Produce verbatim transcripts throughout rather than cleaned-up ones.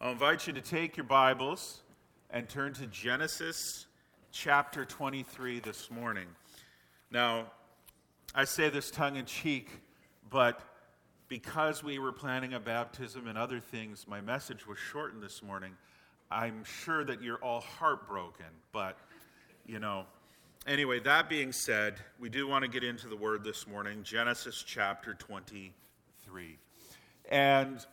I'll invite you to take your Bibles and turn to Genesis chapter twenty-three this morning. Now, I say this tongue-in-cheek, but because we were planning a baptism and other things, my message was shortened this morning. I'm sure that you're all heartbroken, but, you know, anyway, that being said, we do want to get into the Word this morning, Genesis chapter twenty-three. And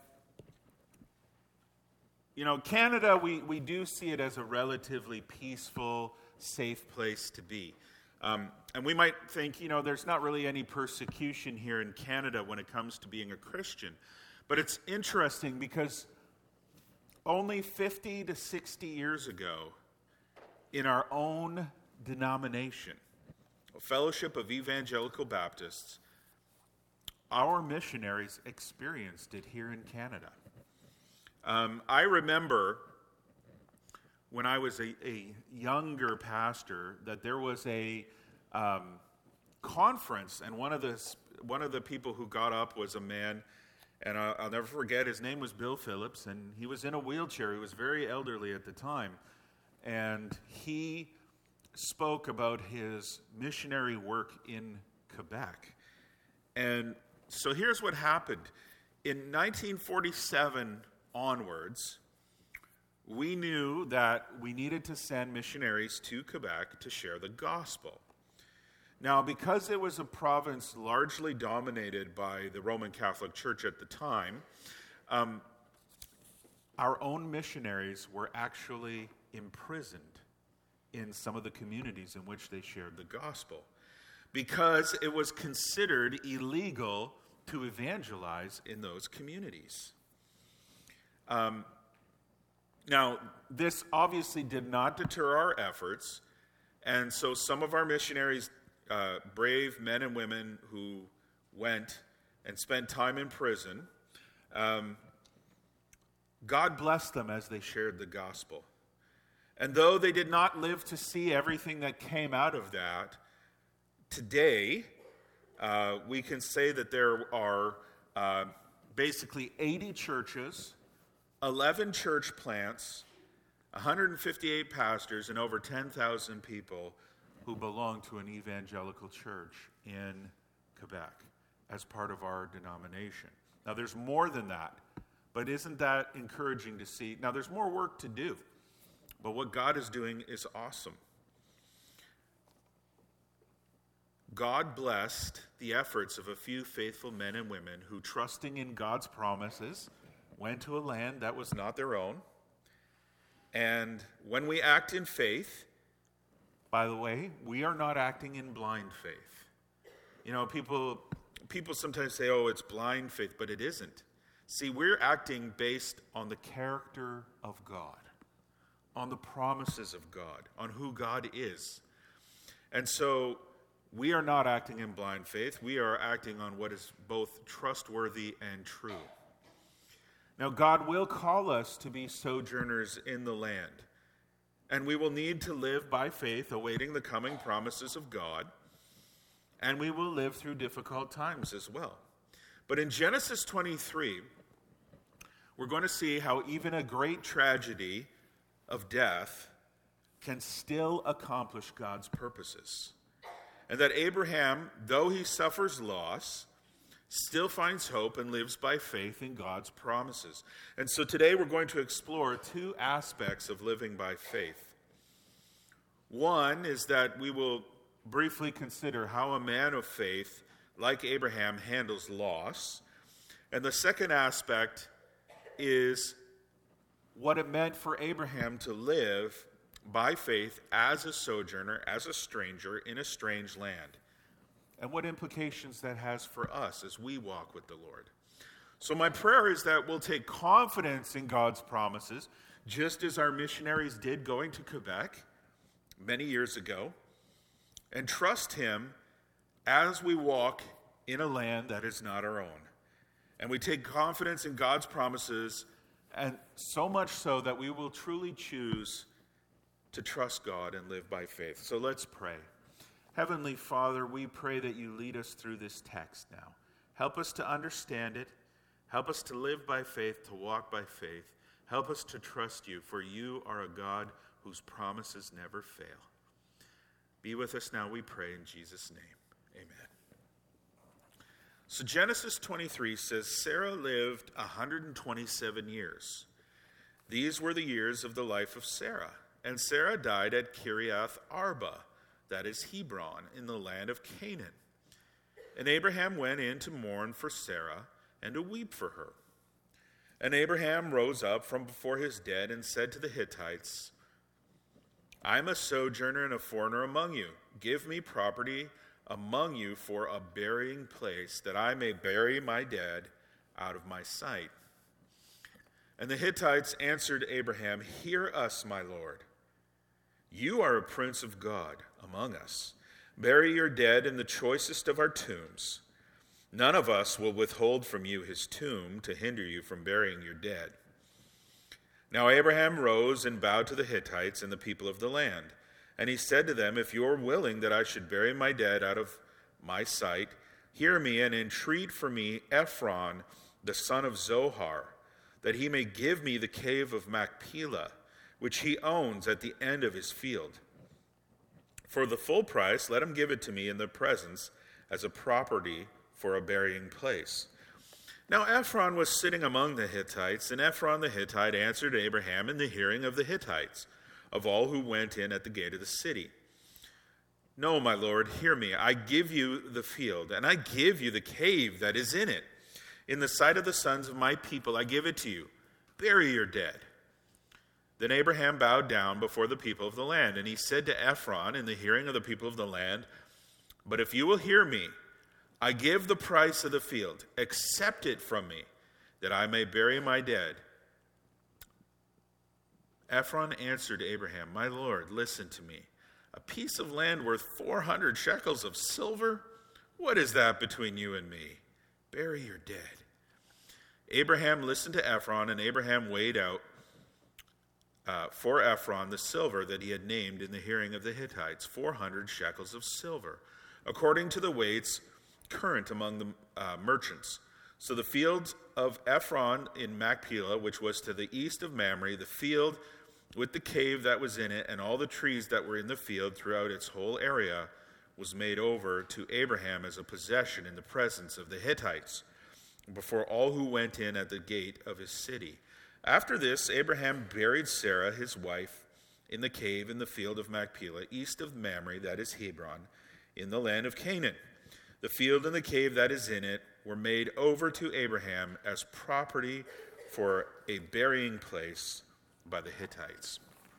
You know, Canada, we, we do see it as a relatively peaceful, safe place to be. Um, and we might think, you know, there's not really any persecution here in Canada when it comes to being a Christian. But it's interesting because only fifty to sixty years ago, in our own denomination, a Fellowship of Evangelical Baptists, our missionaries experienced it here in Canada. Um, I remember when I was a, a younger pastor that there was a um, conference, and one of the one of the people who got up was a man, and I'll, I'll never forget. His name was Bill Phillips, and he was in a wheelchair. He was very elderly at the time, and he spoke about his missionary work in Quebec. And so here's what happened in nineteen forty-seven. Onwards, we knew that we needed to send missionaries to Quebec to share the gospel. Now, because it was a province largely dominated by the Roman Catholic Church at the time, um, our own missionaries were actually imprisoned in some of the communities in which they shared the gospel, because it was considered illegal to evangelize in those communities. Um, now, this obviously did not deter our efforts, and so some of our missionaries, uh, brave men and women who went and spent time in prison, um, God blessed them as they shared the gospel. And though they did not live to see everything that came out of that, today uh, we can say that there are uh, basically eighty churches, eleven church plants, one hundred fifty-eight pastors, and over ten thousand people who belong to an evangelical church in Quebec as part of our denomination. Now, there's more than that, but isn't that encouraging to see? Now, there's more work to do, but what God is doing is awesome. God blessed the efforts of a few faithful men and women who, trusting in God's promises, went to a land that was not their own. And when we act in faith, by the way, we are not acting in blind faith. You know, people people sometimes say, oh, it's blind faith, but it isn't. See, we're acting based on the character of God, on the promises of God, on who God is. And so we are not acting in blind faith. We are acting on what is both trustworthy and true. Now, God will call us to be sojourners in the land, and we will need to live by faith, awaiting the coming promises of God, and we will live through difficult times as well. But in Genesis twenty-three, we're going to see how even a great tragedy of death can still accomplish God's purposes, and that Abraham, though he suffers loss, still finds hope and lives by faith in God's promises. And so today we're going to explore two aspects of living by faith. One is that we will briefly consider how a man of faith, like Abraham, handles loss. And the second aspect is what it meant for Abraham to live by faith as a sojourner, as a stranger in a strange land, and what implications that has for us as we walk with the Lord. So my prayer is that we'll take confidence in God's promises, just as our missionaries did going to Quebec many years ago, and trust Him as we walk in a land that is not our own. And we take confidence in God's promises, and so much so that we will truly choose to trust God and live by faith. So let's pray. Heavenly Father, we pray that you lead us through this text now. Help us to understand it. Help us to live by faith, to walk by faith. Help us to trust you, for you are a God whose promises never fail. Be with us now, we pray, in Jesus' name. Amen. So Genesis twenty-three says, Sarah lived one hundred twenty-seven years. These were the years of the life of Sarah. And Sarah died at Kiriath Arba, that is Hebron, in the land of Canaan. And Abraham went in to mourn for Sarah and to weep for her. And Abraham rose up from before his dead and said to the Hittites, I am a sojourner and a foreigner among you. Give me property among you for a burying place, that I may bury my dead out of my sight. And the Hittites answered Abraham, Hear us, my lord. You are a prince of God among us. Bury your dead in the choicest of our tombs. None of us will withhold from you his tomb to hinder you from burying your dead. Now Abraham rose and bowed to the Hittites and the people of the land. And he said to them, If you are willing that I should bury my dead out of my sight, hear me and entreat for me Ephron, the son of Zohar, that he may give me the cave of Machpelah, which he owns at the end of his field. For the full price, let him give it to me in the presence as a property for a burying place. Now Ephron was sitting among the Hittites, and Ephron the Hittite answered Abraham in the hearing of the Hittites, of all who went in at the gate of the city. No, my lord, hear me. I give you the field, and I give you the cave that is in it. In the sight of the sons of my people, I give it to you. Bury your dead. Then Abraham bowed down before the people of the land, and he said to Ephron in the hearing of the people of the land, But if you will hear me, I give the price of the field. Accept it from me, that I may bury my dead. Ephron answered Abraham, My lord, listen to me. A piece of land worth four hundred shekels of silver? What is that between you and me? Bury your dead. Abraham listened to Ephron, and Abraham weighed out uh, for Ephron the silver that he had named in the hearing of the Hittites, four hundred shekels of silver, according to the weights current among the uh, merchants. So the field of Ephron in Machpelah, which was to the east of Mamre, the field with the cave that was in it, and all the trees that were in the field throughout its whole area, was made over to Abraham as a possession in the presence of the Hittites, before all who went in at the gate of his city. After this, Abraham buried Sarah, his wife, in the cave in the field of Machpelah, east of Mamre, that is Hebron, in the land of Canaan. The field and the cave that is in it were made over to Abraham as property for a burying place by the Hittites.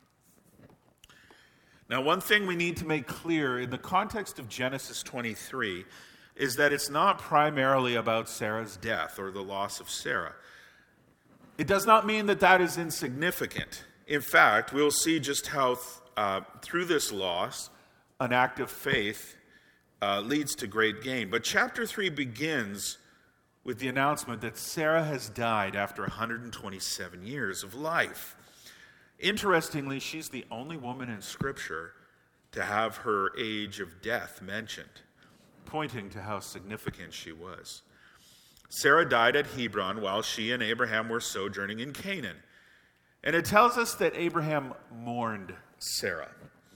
Now, one thing we need to make clear in the context of Genesis twenty-three is that it's not primarily about Sarah's death or the loss of Sarah. It does not mean that that is insignificant. In fact, we'll see just how uh, through this loss, an act of faith uh, leads to great gain. But chapter three begins with the announcement that Sarah has died after one hundred twenty-seven years of life. Interestingly, she's the only woman in Scripture to have her age of death mentioned, pointing to how significant she was. Sarah died at Hebron while she and Abraham were sojourning in Canaan. And it tells us that Abraham mourned Sarah.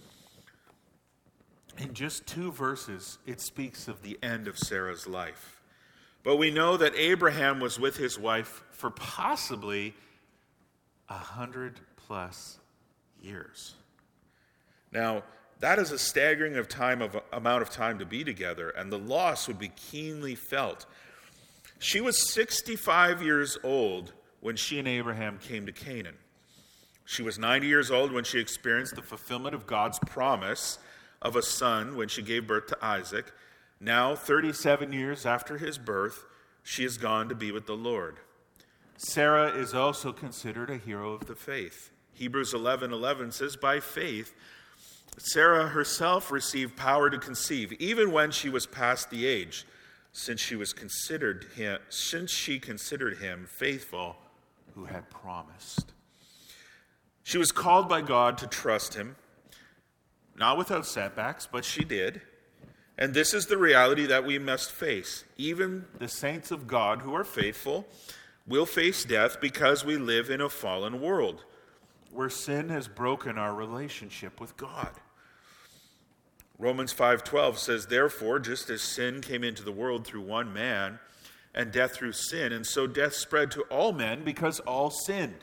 In just two verses, it speaks of the end of Sarah's life. But we know that Abraham was with his wife for possibly a hundred plus years. Now, that is a staggering of time of amount of time to be together, and the loss would be keenly felt. She was sixty-five years old when she and Abraham came to Canaan. She was ninety years old when she experienced the fulfillment of God's promise of a son when she gave birth to Isaac. Now, thirty-seven years after his birth, she has gone to be with the Lord. Sarah is also considered a hero of the faith. Hebrews eleven eleven says, By faith, Sarah herself received power to conceive, even when she was past the age, since she was considered him, since she considered him faithful who had promised. She was called by God to trust him, not without setbacks, but she did. And this is the reality that we must face. Even the saints of God who are faithful We'll face death because we live in a fallen world where sin has broken our relationship with God. Romans five twelve says, "Therefore, just as sin came into the world through one man, and death through sin, and so death spread to all men because all sinned."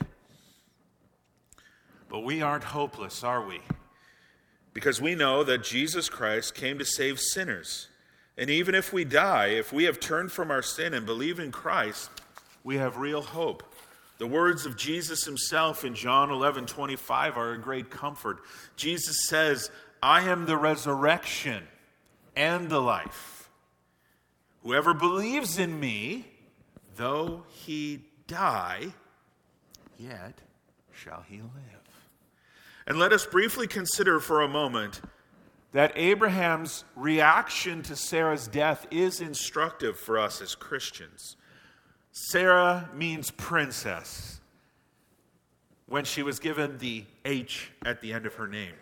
But we aren't hopeless, are we? Because we know that Jesus Christ came to save sinners. And even if we die, if we have turned from our sin and believe in Christ, we have real hope. The words of Jesus himself in John eleven twenty-five are a great comfort. Jesus says, "I am the resurrection and the life. Whoever believes in me, though he die, yet shall he live." And let us briefly consider for a moment that Abraham's reaction to Sarah's death is instructive for us as Christians. Sarah means princess when she was given the H at the end of her name.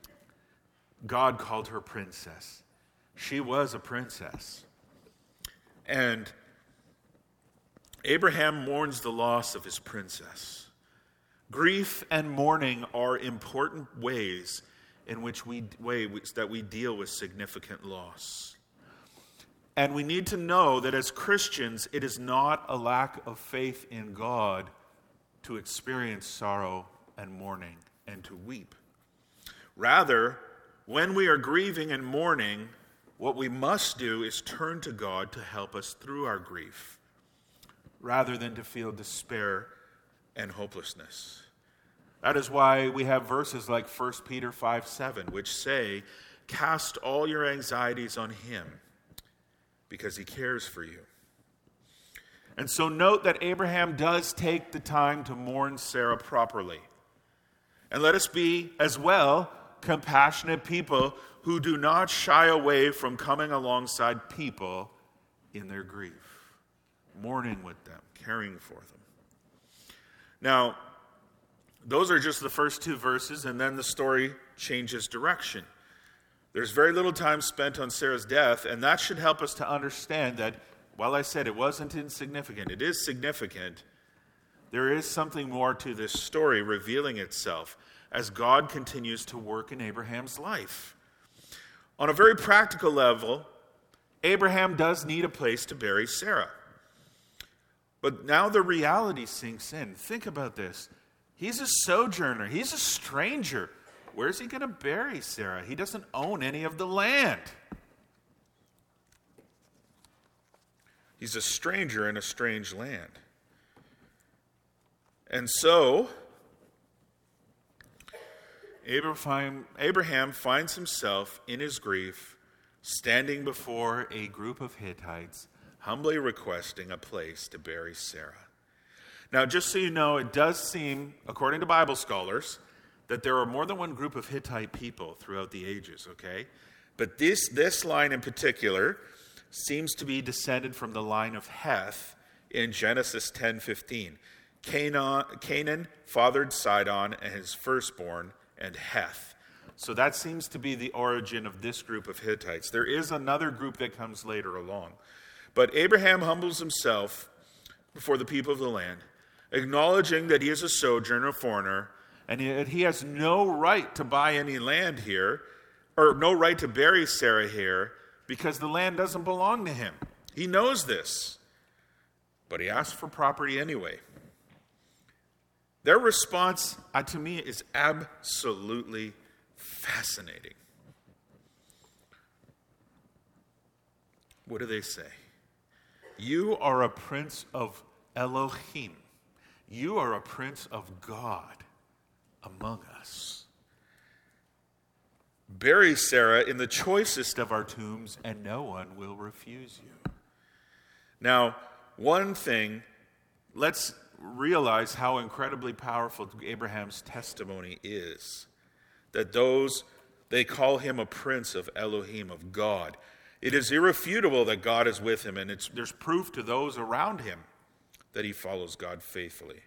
God called her princess. She was a princess. And Abraham mourns the loss of his princess. Grief and mourning are important ways in which we ways that we deal with significant loss. And we need to know that as Christians, it is not a lack of faith in God to experience sorrow and mourning and to weep. Rather, when we are grieving and mourning, what we must do is turn to God to help us through our grief, rather than to feel despair and hopelessness. That is why we have verses like First Peter five seven, which say, "Cast all your anxieties on him, because he cares for you." And so note that Abraham does take the time to mourn Sarah properly. And let us be, as well, compassionate people who do not shy away from coming alongside people in their grief, mourning with them, caring for them. Now, those are just the first two verses, and then the story changes direction. There's very little time spent on Sarah's death, and that should help us to understand that, while I said it wasn't insignificant, it is significant. There is something more to this story revealing itself as God continues to work in Abraham's life. On a very practical level, Abraham does need a place to bury Sarah. But now the reality sinks in. Think about this. He's a sojourner. He's a stranger. Where's he going to bury Sarah? He doesn't own any of the land. He's a stranger in a strange land. And so, Abraham, Abraham finds himself in his grief, standing before a group of Hittites, humbly requesting a place to bury Sarah. Now, just so you know, it does seem, according to Bible scholars, that there are more than one group of Hittite people throughout the ages, okay? But this, this line in particular seems to be descended from the line of Heth in Genesis ten fifteen. Canaan, Canaan fathered Sidon and his firstborn, and Heth. So that seems to be the origin of this group of Hittites. There is another group that comes later along. But Abraham humbles himself before the people of the land, acknowledging that he is a sojourner, a foreigner, and that he has no right to buy any land here, or no right to bury Sarah here, because the land doesn't belong to him. He knows this, but he asks for property anyway. Their response, uh, to me, is absolutely fascinating. What do they say? "You are a prince of Elohim. You are a prince of God among us. Bury Sarah in the choicest of our tombs, and no one will refuse you." Now, one thing, let's realize how incredibly powerful Abraham's testimony is. That those, they call him a prince of Elohim, of God. It is irrefutable that God is with him, and it's, there's proof to those around him that he follows God faithfully.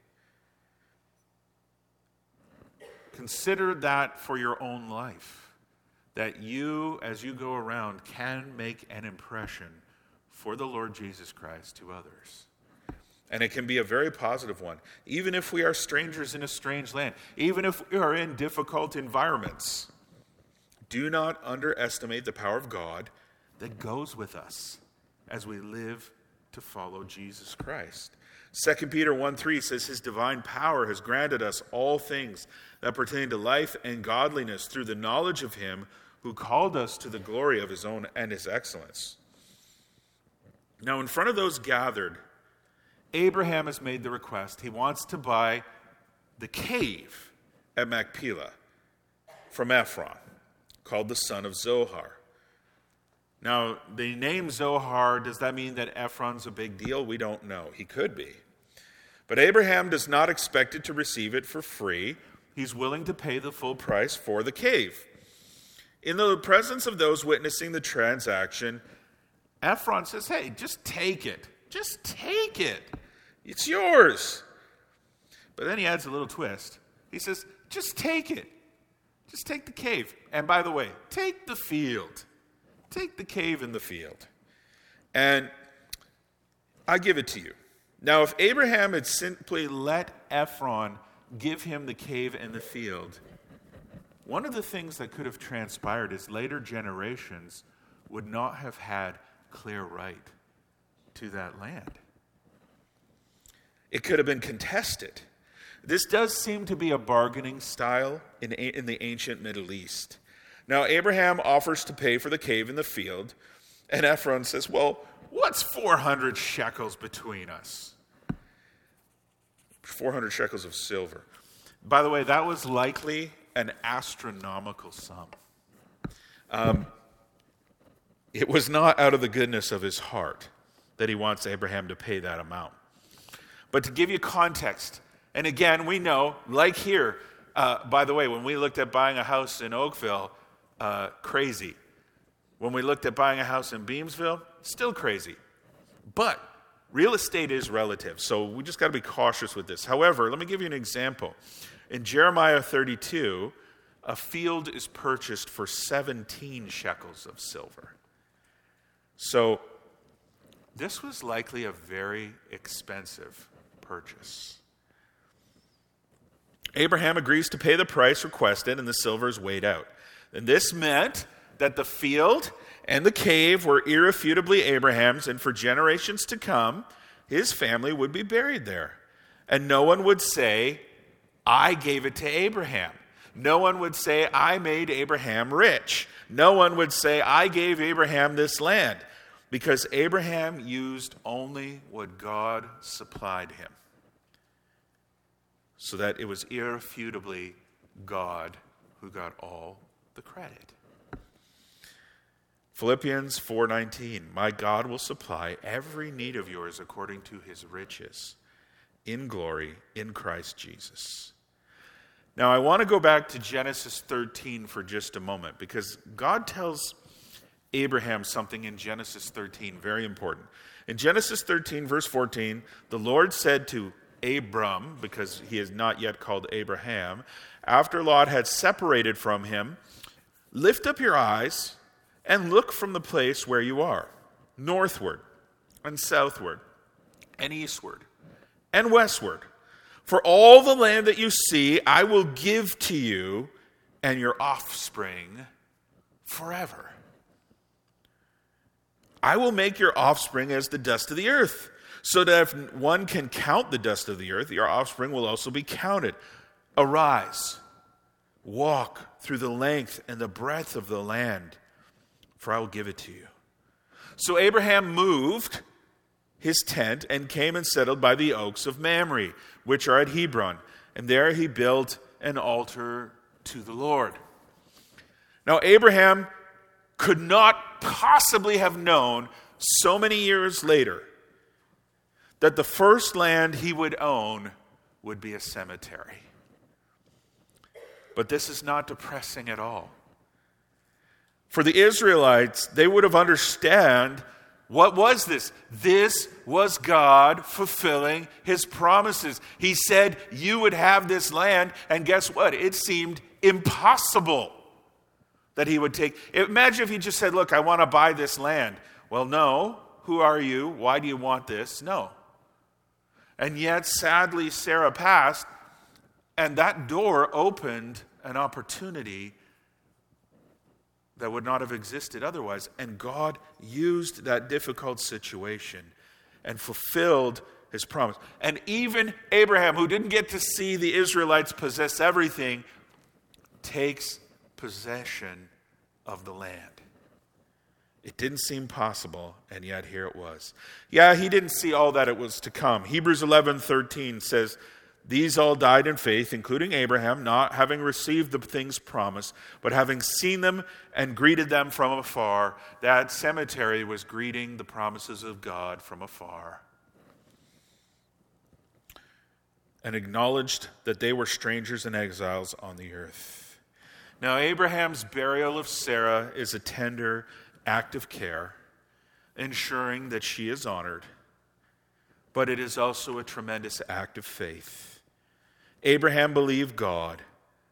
Consider that for your own life, that you, as you go around, can make an impression for the Lord Jesus Christ to others. And it can be a very positive one. Even if we are strangers in a strange land, even if we are in difficult environments, do not underestimate the power of God that goes with us as we live to follow Jesus Christ. Second Peter one three says, his divine power has granted us all things that pertain to life and godliness through the knowledge of him who called us to the glory of his own and his excellence. Now, in front of those gathered, Abraham has made the request. He wants to buy the cave at Machpelah from Ephron, called the son of Zohar. Now, the name Zohar, does that mean that Ephron's a big deal? We don't know. He could be. But Abraham does not expect it to receive it for free. He's willing to pay the full price for the cave. In the presence of those witnessing the transaction, Ephron says, hey, just take it. Just take it. It's yours. But then he adds a little twist. He says, just take it. Just take the cave. And by the way, take the field. Take the cave and the field. And I give it to you. Now, if Abraham had simply let Ephron give him the cave and the field, one of the things that could have transpired is later generations would not have had clear right to that land. It could have been contested. This does seem to be a bargaining style in, in the ancient Middle East. Now, Abraham offers to pay for the cave and the field, and Ephron says, well, what's four hundred shekels between us? four hundred shekels of silver. By the way, that was likely an astronomical sum. Um, it was not out of the goodness of his heart that he wants Abraham to pay that amount. But to give you context, and again, we know, like here, uh, by the way, when we looked at buying a house in Oakville, uh, crazy. When we looked at buying a house in Beamsville, still crazy. But real estate is relative, so we just got to be cautious with this. However, let me give you an example. In Jeremiah thirty-two, a field is purchased for seventeen shekels of silver. So this was likely a very expensive purchase. Abraham agrees to pay the price requested, and the silver is weighed out. And this meant that the field and the cave were irrefutably Abraham's, and for generations to come, his family would be buried there. And no one would say, I gave it to Abraham. No one would say, I made Abraham rich. No one would say, I gave Abraham this land. Because Abraham used only what God supplied him. So that it was irrefutably God who got all the credit. Philippians four nineteen, my God will supply every need of yours according to his riches in glory in Christ Jesus. Now I want to go back to Genesis thirteen for just a moment, because God tells Abraham something in Genesis thirteen, very important. In Genesis thirteen, verse fourteen, the Lord said to Abram, because he is not yet called Abraham, after Lot had separated from him, lift up your eyes and look from the place where you are, northward and southward and eastward and westward. For all the land that you see, I will give to you and your offspring forever. I will make your offspring as the dust of the earth, so that if one can count the dust of the earth, your offspring will also be counted. Arise, walk through the length and the breadth of the land, for I will give it to you. So Abraham moved his tent and came and settled by the oaks of Mamre, which are at Hebron. And there he built an altar to the Lord. Now Abraham could not possibly have known so many years later that the first land he would own would be a cemetery. But this is not depressing at all. For the Israelites, they would have understood, what was this? This was God fulfilling his promises. He said you would have this land, and guess what? It seemed impossible that he would take. Imagine if he just said, look, I want to buy this land. Well, no. Who are you? Why do you want this? No. And yet, sadly, Sarah passed, and that door opened an opportunity that would not have existed otherwise. And God used that difficult situation and fulfilled his promise. And even Abraham, who didn't get to see the Israelites possess everything, takes possession of the land. It didn't seem possible, and yet here it was. Yeah, he didn't see all that it was to come. Hebrews eleven thirteen says, these all died in faith, including Abraham, not having received the things promised, but having seen them and greeted them from afar. That cemetery was greeting the promises of God from afar. And acknowledged that they were strangers and exiles on the earth. Now, Abraham's burial of Sarah is a tender act of care, ensuring that she is honored, but it is also a tremendous act of faith. Abraham believed God,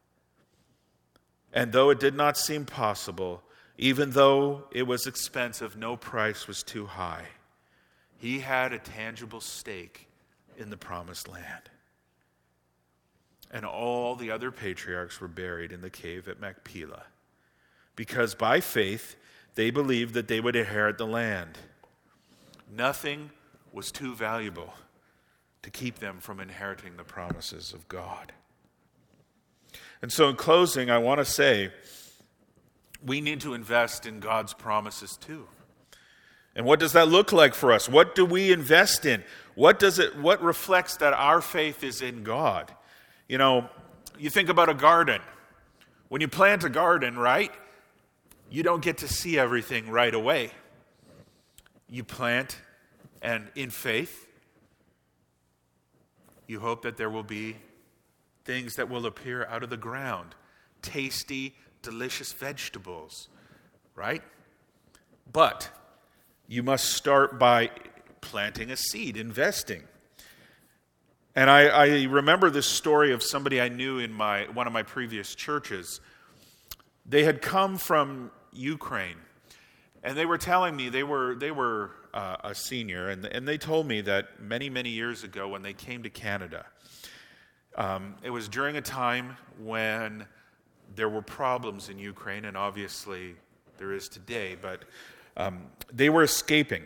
and though it did not seem possible, even though it was expensive, no price was too high. He had a tangible stake in the promised land. And all the other patriarchs were buried in the cave at Machpelah, because by faith they believed that they would inherit the land. Nothing was too valuable to keep them from inheriting the promises of God. And so in closing, I want to say, we need to invest in God's promises too. And what does that look like for us? What do we invest in? What does it, what reflects that our faith is in God? You know, you think about a garden. When you plant a garden, right, you don't get to see everything right away. You plant, and in faith, you hope that there will be things that will appear out of the ground. Tasty, delicious vegetables, right? But you must start by planting a seed, investing. And I, I remember this story of somebody I knew in my one of my previous churches. They had come from Ukraine, and they were telling me they were they were uh, a senior, and and they told me that many many years ago when they came to Canada, um, it was during a time when there were problems in Ukraine, and obviously there is today, but um, they were escaping.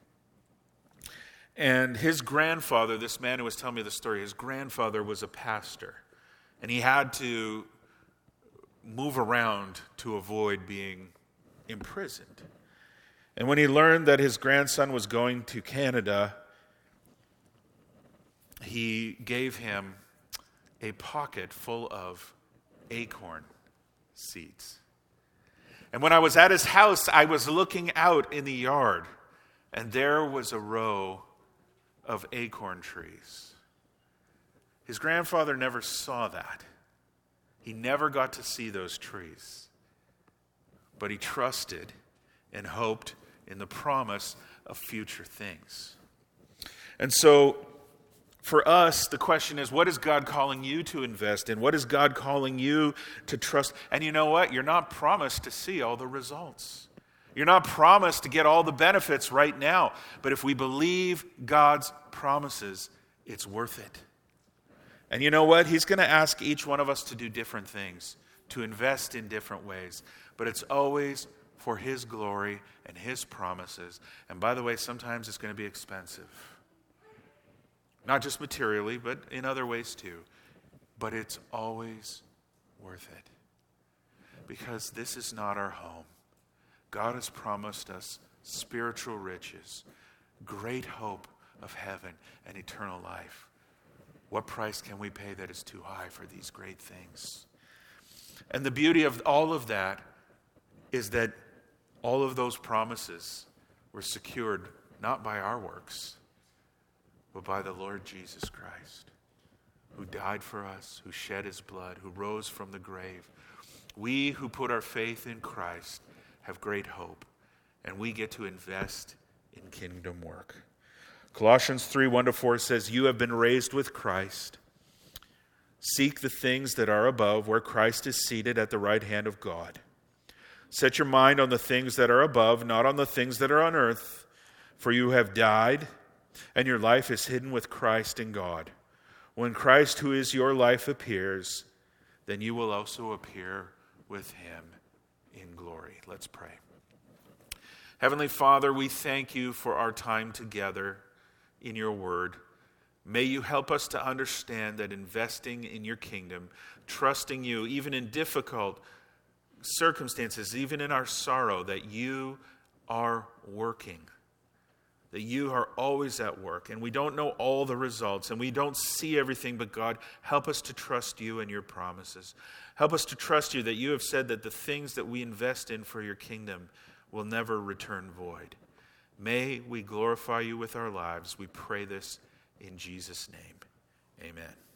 And his grandfather, this man who was telling me the story, his grandfather was a pastor, and he had to move around to avoid being imprisoned. And when he learned that his grandson was going to Canada, he gave him a pocket full of acorn seeds. And when I was at his house, I was looking out in the yard, and there was a row of acorn trees. His grandfather never saw that. He never got to see those trees. But he trusted and hoped in the promise of future things. And so, for us, the question is, what is God calling you to invest in? What is God calling you to trust? And you know what? You're not promised to see all the results. You're not promised to get all the benefits right now. But if we believe God's promises, it's worth it. And you know what? He's going to ask each one of us to do different things, to invest in different ways. But it's always for His glory and His promises. And by the way, sometimes it's going to be expensive. Not just materially, but in other ways too. But it's always worth it. Because this is not our home. God has promised us spiritual riches, great hope of heaven, and eternal life. What price can we pay that is too high for these great things? And the beauty of all of that is that all of those promises were secured not by our works, but by the Lord Jesus Christ, who died for us, who shed His blood, who rose from the grave. We who put our faith in Christ have great hope, and we get to invest in kingdom work. Colossians three, one to four says, you have been raised with Christ. Seek the things that are above, where Christ is seated at the right hand of God. Set your mind on the things that are above, not on the things that are on earth, for you have died, and your life is hidden with Christ in God. When Christ, who is your life, appears, then you will also appear with him in glory. Let's pray. Heavenly Father, we thank you for our time together in your word. May you help us to understand that investing in your kingdom, trusting you, even in difficult circumstances, even in our sorrow, that you are working, that you are always at work, and we don't know all the results, and we don't see everything, but God, help us to trust you and your promises. Help us to trust you that you have said that the things that we invest in for your kingdom will never return void. May we glorify you with our lives. We pray this in Jesus' name. Amen.